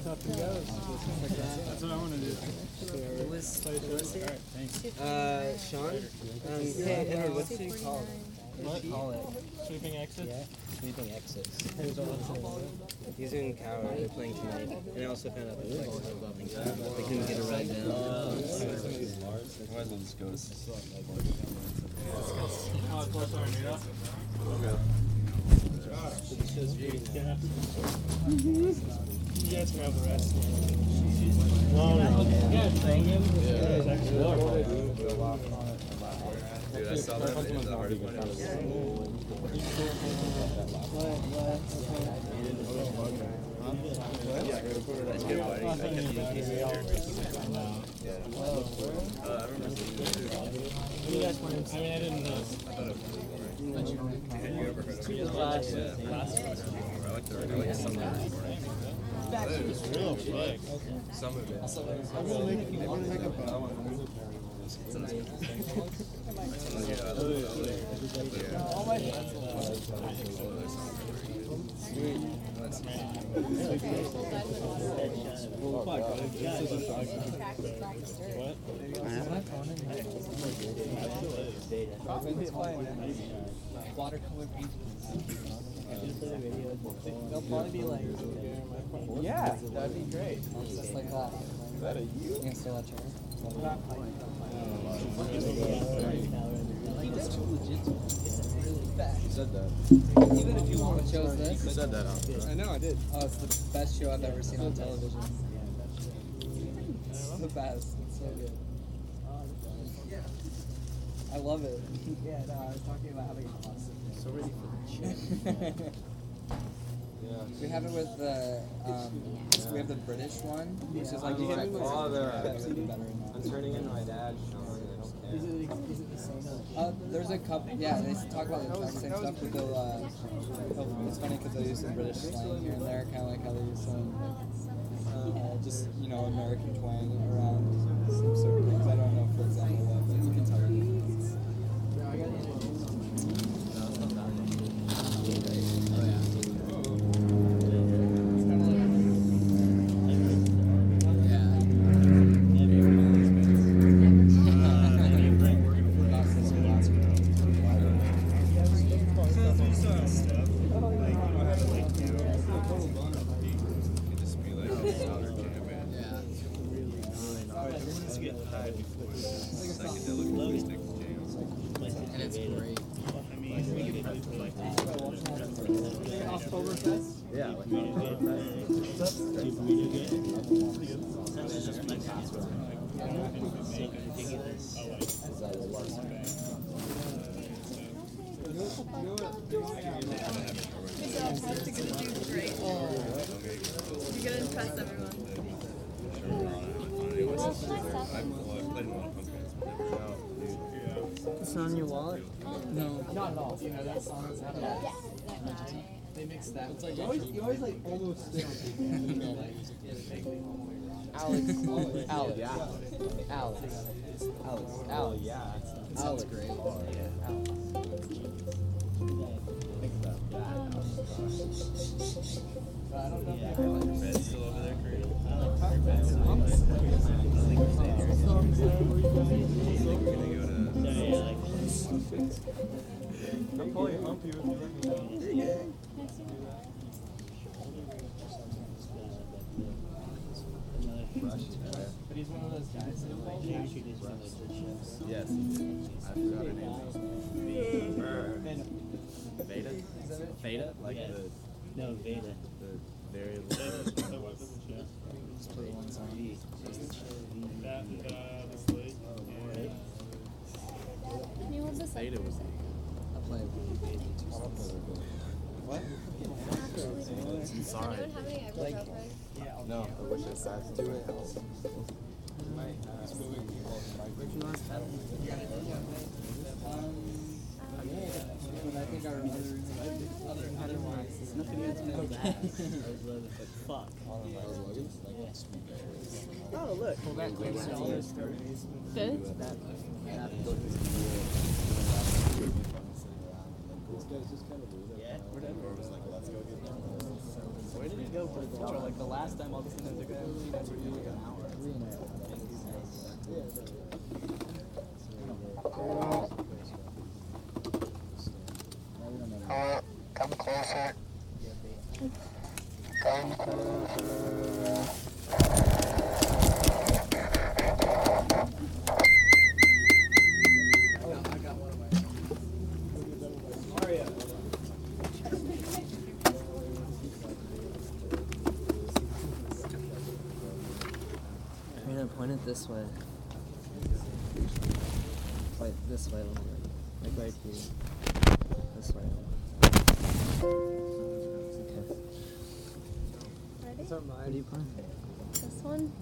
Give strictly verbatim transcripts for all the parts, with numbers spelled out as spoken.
tough it goes. That's what I want to do. Who was, who was it? Alright, thanks. Uh, Sean? Um, hey, Edward, what's he called? What do you call it? Sweeping exits? Yeah, sweeping exits. He's in Cower, they're playing tonight. And I also found out that they couldn't get a ride down. Might as well just go to Oh, it's close to our meetup? You guys can have the rest. No, no. Yeah, thank him. Yeah, it's actually Dude, I saw that in the Hardy one. That's good, buddy. I kept using these here. Yeah. Uh, I remember seeing You guys weren't, I mean, I didn't know. I thought it was Had you ever heard of it? Last, Yeah. last I like the I like some of it. It was real quick. Some of it. I'm gonna make, I'm gonna make a bad one. All my friends will watercolor paintings. They'll probably be like, yeah, that'd be great. Just like that. Is that a you? You can steal that chair. That's too legit. You said that. Even if you want to chose this. You said that on I know, I did. Oh, it's the best show I've ever seen on television. It's the best. It's so good. I love it. Yeah, no, I was talking about having a class. So ready for the shit. Yeah. We have it with the, um, we have the British one, which is like, I'm like, the oh, the- better and better now. I'm turning into my dad, Sean. I don't care. Is it the same? Uh, there's a couple, yeah, they talk about the exact same stuff, but they'll, uh, they'll, it's funny because they'll use some British slang here and there, kind of like how they use some, uh, just, you know, American twang around some certain things. I don't know, for example, what, but you can tell the difference. And it's great. Yeah, like You're gonna do great. You're gonna impress everyone. It's on your wallet? No, not at all. You know that song is out of that. They mix that. It's like you always, you always like almost stay on people. You know, like Alex, Alex, Alex, yeah. Alex, Alex, Alex, yeah. Alex, great. Yeah, Alex. I don't know if your bed's still over there, Korea. I'm probably humpy with you. But he's one of those guys that like Yes. I forgot her name. Veda? Veda? Like the No, Veda. the variable. Just play one song. that, uh, the slate. Can you hold this up? Veda was the I'll play What? Sorry. Anyone have any ibuprofen? No, I wish I sat to it. I think I remember other otherwise. Fuck. Oh, look. Good? Where was like, let's go get go for the intro. Like the last time all the Instagram videos were doing like an hour. Uh, come closer. Come closer. You're gonna point it this way. Like this way, like right here. This way. Okay. Ready? What are you playing? This one?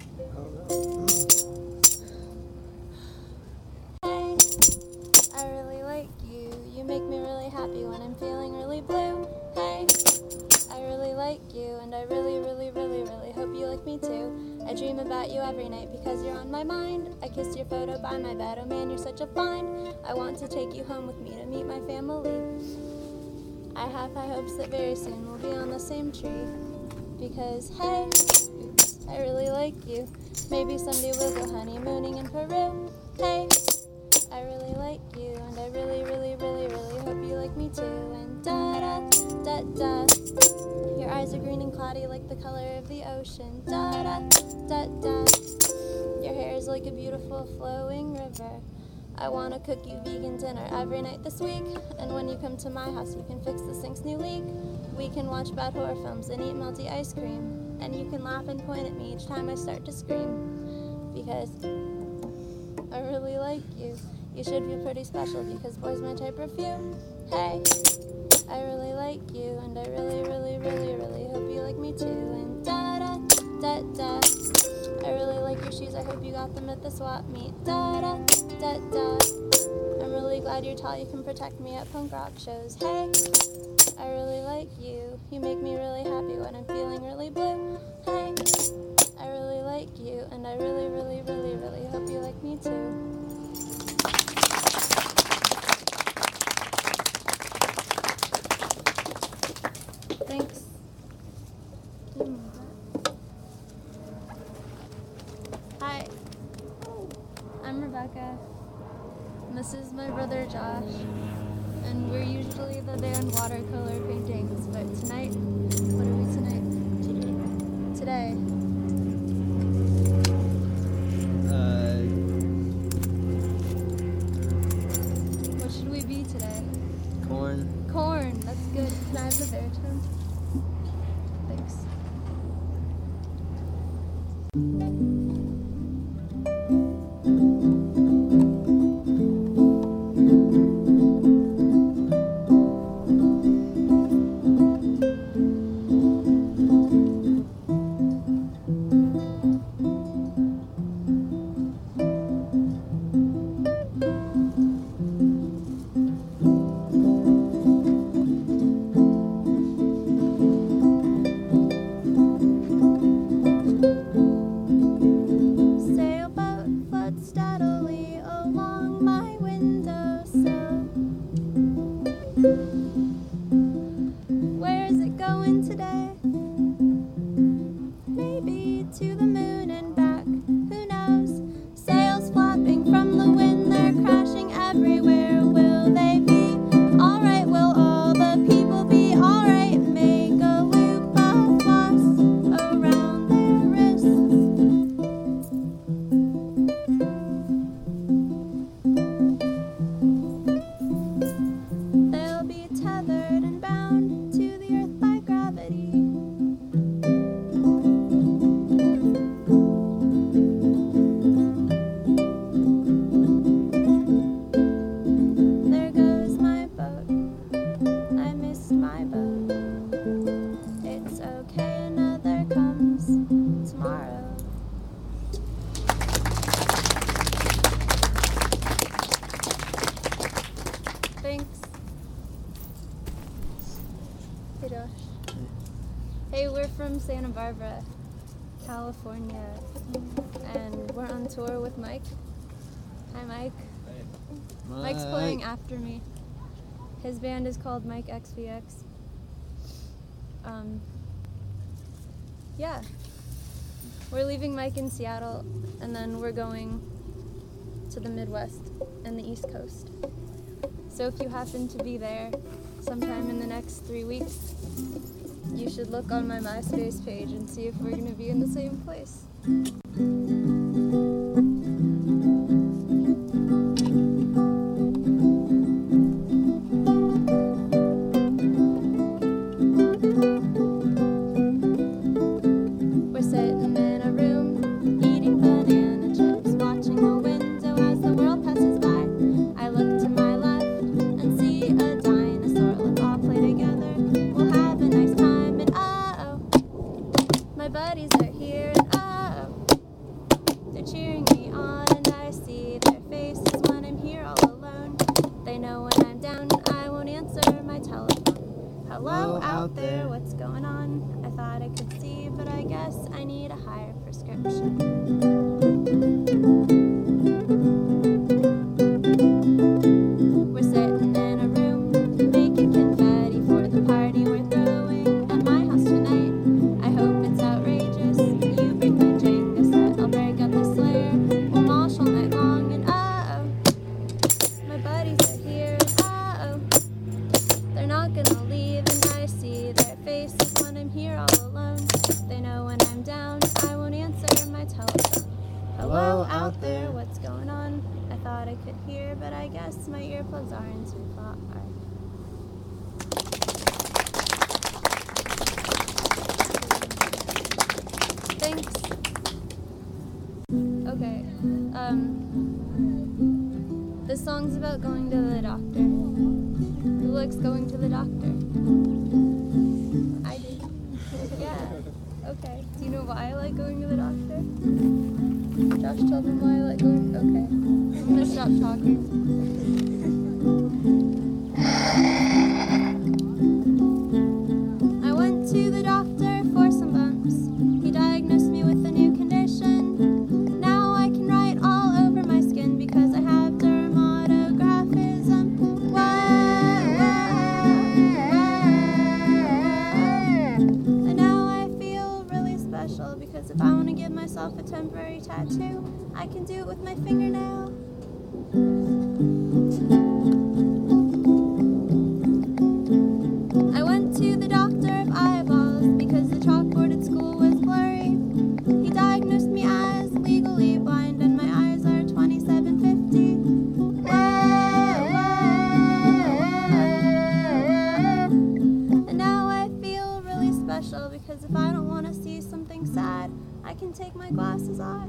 Hey, I really like you. You make me really happy when I'm feeling really blue. Hey, I really like you, and I really, really, really, really hope you like me too. I dream about you every night because you're on my mind. I kissed your photo by my bed, oh man, you're such a find. I want to take you home with me to meet my family. I have high hopes that very soon we'll be on the same tree. Because, hey, I really like you. Maybe someday we'll go honeymooning in Peru. Hey, I really like you, and I really, really, really, really hope you like me too. And da da da da. Your eyes are green and cloudy like the color of the ocean. Da da da da. Your hair is like a beautiful flowing river. I wanna cook you vegan dinner every night this week. And when you come to my house, you can fix the sink's new leak. We can watch bad horror films and eat melty ice cream. And you can laugh and point at me each time I start to scream. Because I really like you. You should feel pretty special because boys my type are few. Hey, I really like you, and I really, really, really, really hope you like me too. And da da da da. I really like your shoes. I hope you got them at the swap meet. Da da da da. I'm really glad you're tall. You can protect me at punk rock shows. Hey, I really like you. You make me really happy when I'm feeling really blue. Hey, I really like you, and I really, really, really, really hope you like me too. Thanks. Hi, I'm Rebecca. And this is my brother Josh. And we're usually the band Watercolor Paintings, but tonight, what are we tonight? Today. Today. Uh, What should we be today? corn. Corn, that's good. Can I have the baritone? Thanks. Sailboat floats steadily along my windowsill. Where is it going today? Maybe to the moon and back, who knows? Sails flapping from the wind, they're crashing everywhere. Will they be alright? Will all the people be alright? Make a loop of floss around their wrists. They'll be tethered and bound to the earth by gravity. There goes my boat. I missed my boat. It's okay, another comes tomorrow. Thanks. Hey Josh. Hey, we're from Santa Barbara, California, and we're on tour with Mike. Hi Mike. Mike's playing after me. His band is called Mike X V X. Um, Yeah. We're leaving Mike in Seattle, and then we're going to the Midwest and the East Coast. So if you happen to be there sometime in the next three weeks, you should look on my MySpace page and see if we're going to be in the same place. Hello out there, what's going on? I thought I could see, but I guess I need a higher prescription. We're sitting in a room, making confetti for the party we're throwing at my house tonight. I hope it's outrageous. You bring the Jenga set, I'll break up the Slayer. We'll mosh all night long, and uh-oh, my buddies are here, and uh-oh, they're not gonna leave. Faces when I'm here all alone. They know when I'm down, I won't answer my telephone. Hello out there, what's going on? I thought I could hear, but I guess my earplugs aren't too far. Thanks. Okay, um, this song's about going to the doctor. Who likes going to the doctor? Okay. Do you know why I like going to the doctor? Josh, tell them why I like going. Okay. I'm gonna stop talking. I went to the doctor for some bumps. He diagnosed me with a new condition. Now I can write all over my skin because I have dermatographism. Whoa, because if I want to give myself a temporary tattoo, I can do it with my fingernail. I went to the doctor of eyeballs because the chalkboard at school was blurry. He diagnosed me as legally blind and my eyes are twenty-seven fifty. Whoa, whoa, whoa. And now I feel really special because if I don't want to see something sad, I can take my glasses off.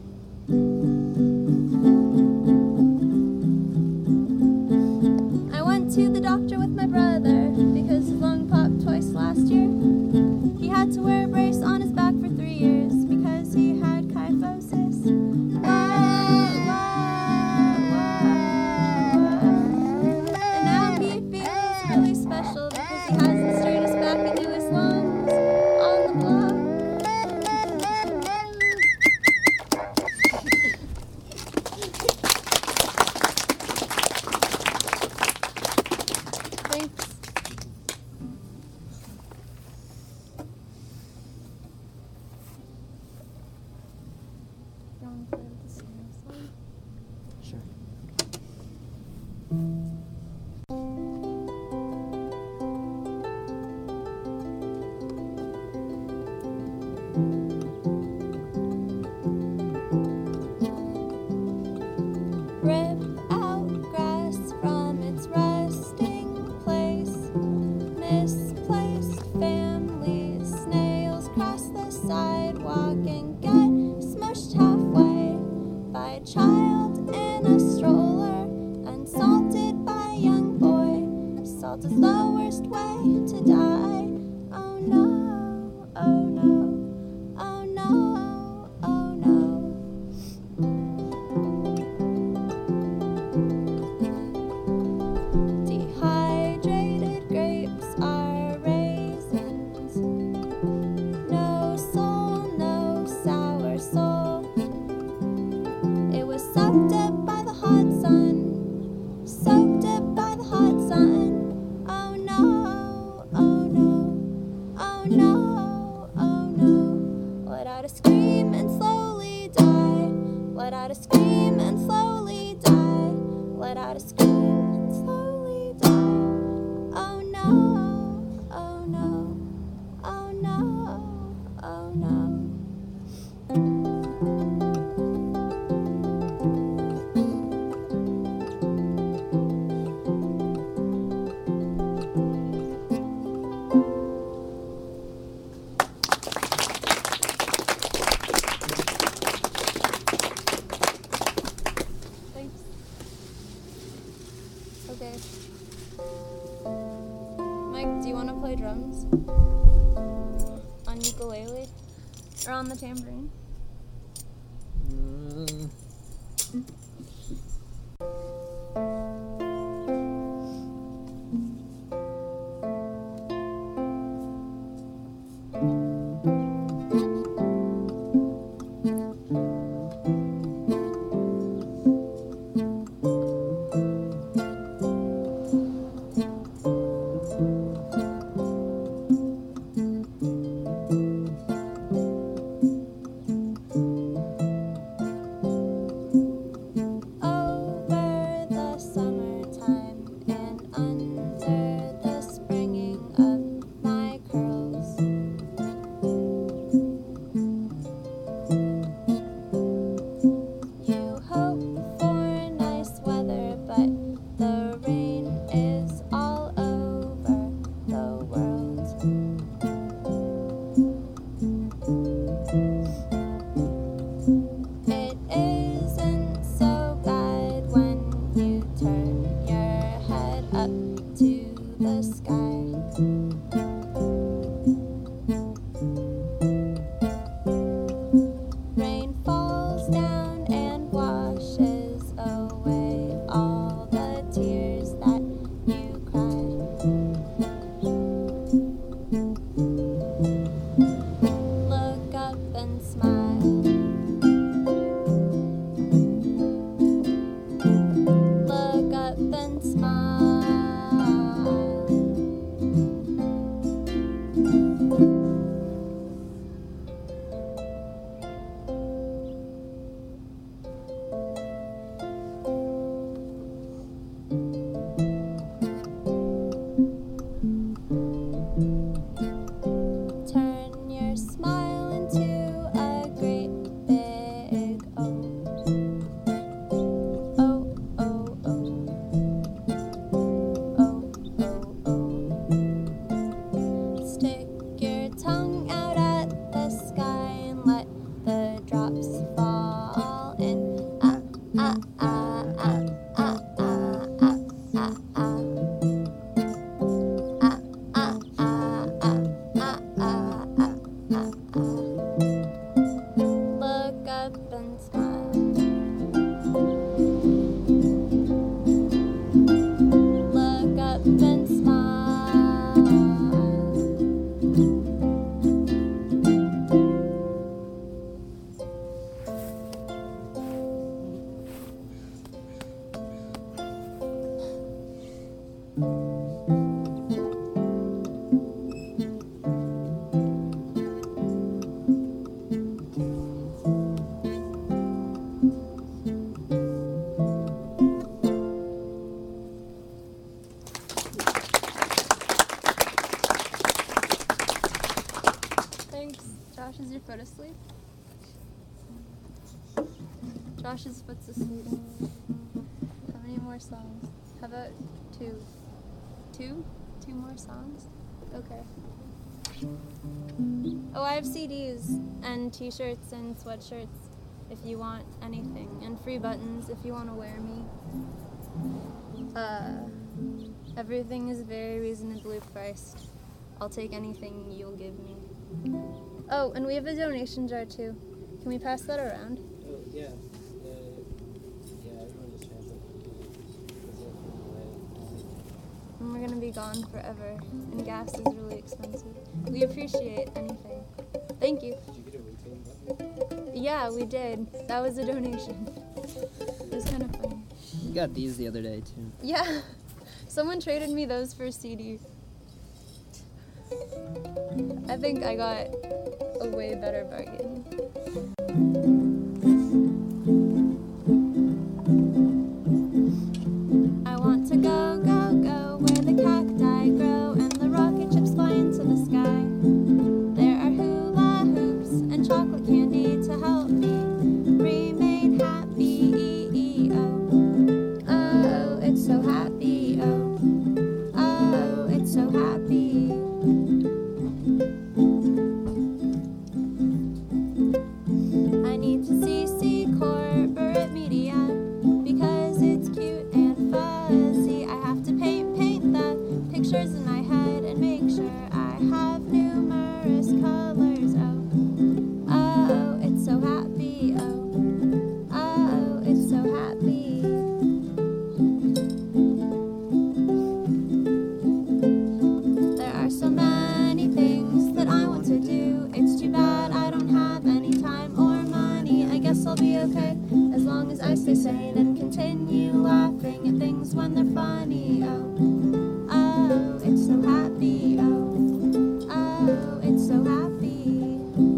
I went to the doctor with my brother because his lung popped twice last year. He had to wear a brace on his back for three years because he had kyphosis. Whoa, whoa, whoa. And now he feels really special because he has the straightest back into his lungs on the block. Sure. Rip out grass from its resting place. Misplaced families, snails cross the sidewalk and get smushed halfway by a child in a stroller, unsalted by a young boy. Salt is the worst way to die. Oh no, oh no, oh no, oh no. Dehydrated grapes are raisins. No soul, no sour soul. It was soaked up by the hot sun. Soaked up by the hot sun. Oh no, oh no. let out a scream and slowly die. Oh no, oh no, oh no, oh no. Thanks. Okay. Mike, do you want to play drums? On ukulele? Or on the tambourine? Mm. Over the summertime and under the springing of my curls, you hope for nice weather, but the rain is all over the world. It isn't so bad when you turn your head up to the sky. Rain falls down and washes away all the tears that you cried. Look up and smile. Look up and smile. Turn your smile into a great big O. Oh, oh, oh. Oh, oh, oh. Stick your tongue out at the sky and let the drops fall in. Ah, ah, ah, ah, ah, ah, ah, ah, ah. Ah, ah, ah, ah, ah, ah, ah, ah, ah. Look up and smile. Look up and smile. Thanks. Josh, is your foot asleep? Josh's foot's asleep. How many more songs? How about two? Two? Two more songs? Okay. Oh, I have C Ds and t-shirts and sweatshirts if you want anything, and free buttons if you want to wear me. Uh, everything is very reasonably priced. I'll take anything you'll give me. Oh, and we have a donation jar too. Can we pass that around? Oh, yeah. Uh, yeah, everyone just has it. And we're gonna be gone forever, and gas is really expensive. We appreciate anything. Thank you. Did you get a retain button? Yeah, we did. That was a donation. It was kind of funny. We got these the other day too. Yeah, someone traded me those for a C D. I think I got a way better bargain. things when they're funny. Oh, oh, it's so happy. Oh, oh, it's so happy.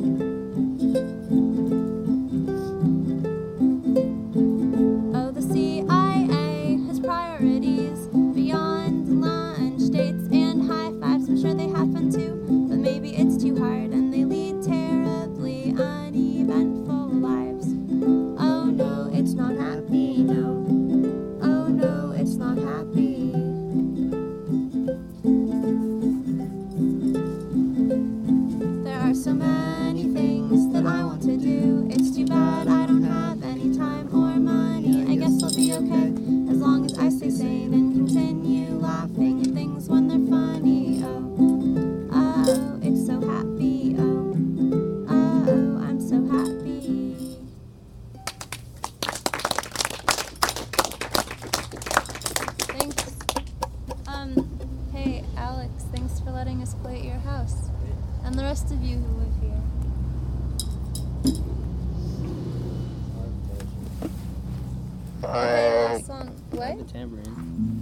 Oh, the C I A has priorities beyond lunch dates and high fives. I'm sure they have fun too, but maybe it's too hard and they lead terribly uneventful lives. Oh no, it's not happy, no. Oh no, it's not happy. There are so many things that I want to do. It's too bad I don't have any time or money. I guess I'll be okay as long as I stay sane and continue laughing at things when they're funny. Oh, oh, it's so happy. Oh, oh, I'm so happy. Thanks. Um, hey, Alex, thanks for letting us play at your house. And the rest of you who live here. Okay, last song. What? The tambourine.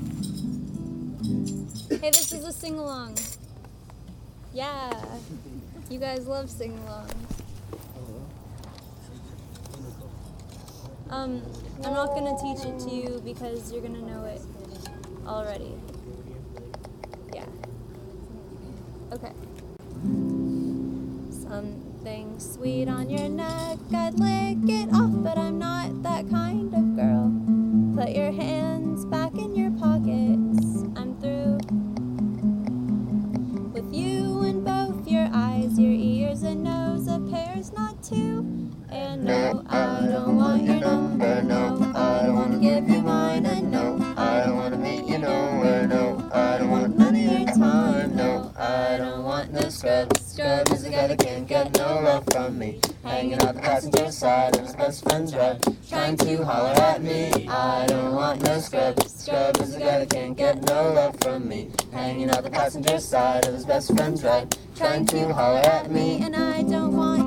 Hey, this is a sing-along. Yeah. You guys love sing-alongs. Um, I'm not gonna teach it to you because you're gonna know it already. Yeah. Okay. Something sweet on your neck, I'd lick it off, but I'm not that kind of girl. Put your hands back in your pockets, I'm through. With you in both your eyes, your ears and nose, a pair's not two. And no, I don't want your number, no, I don't want to give you mine. And no, I don't want to meet you nowhere, no, I don't want none of your time. No, I don't want no scrub. Scrub is a guy that can't get no love from me. Hanging out the passenger side of his best friend's ride, trying to holler at me. I don't want no scrub. Scrub is a guy that can't get no love from me. Hanging out the passenger side of his best friend's ride, trying to holler at me. And I don't want